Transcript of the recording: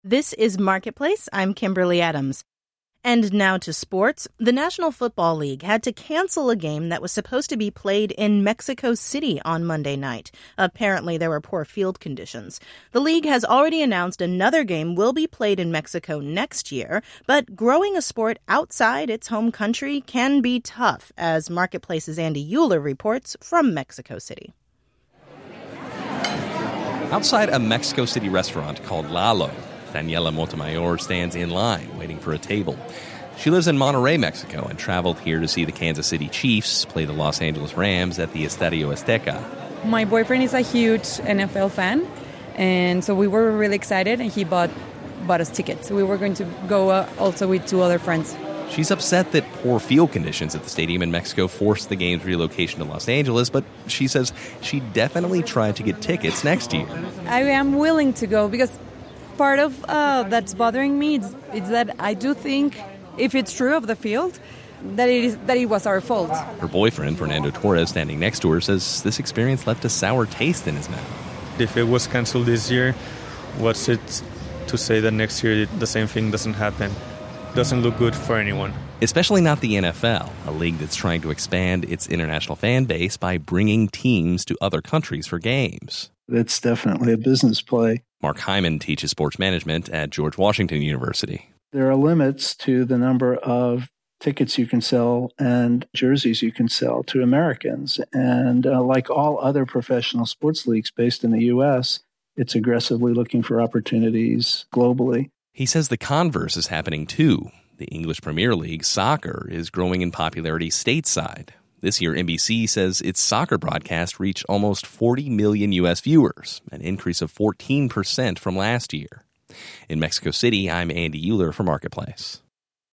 This is Marketplace. I'm Kimberly Adams. And now to sports. The National Football League had to cancel a game that was supposed to be played in Mexico City on Monday night. Apparently, there were poor field conditions. The league has already announced another game will be played in Mexico next year, but growing a sport outside its home country can be tough, as Marketplace's Andy Euler reports from Mexico City. Outside a Mexico City restaurant called Lalo, Daniela Montemayor stands in line waiting for a table. She lives in Monterrey, Mexico, and traveled here to see the Kansas City Chiefs play the Los Angeles Rams at the Estadio Azteca. My boyfriend is a huge NFL fan, and so we were really excited, and he bought us tickets. We were going to go also with two other friends. She's upset that poor field conditions at the stadium in Mexico forced the game's relocation to Los Angeles, but she says she definitely tried to get tickets next year. I am willing to go because part of that's bothering me is that I do think, if it's true of the field, that it was our fault. Her boyfriend, Fernando Torres, standing next to her, says this experience left a sour taste in his mouth. If it was canceled this year, what's it to say that next year the same thing doesn't happen? Doesn't look good for anyone. Especially not the NFL, a league that's trying to expand its international fan base by bringing teams to other countries for games. It's definitely a business play. Mark Hyman teaches sports management at George Washington University. There are limits to the number of tickets you can sell and jerseys you can sell to Americans. And like all other professional sports leagues based in the U.S., it's aggressively looking for opportunities globally. He says the converse is happening too. The English Premier League, soccer, is growing in popularity stateside. This year, NBC says its soccer broadcast reached almost 40 million U.S. viewers, an increase of 14% from last year. In Mexico City, I'm Andy Euler for Marketplace.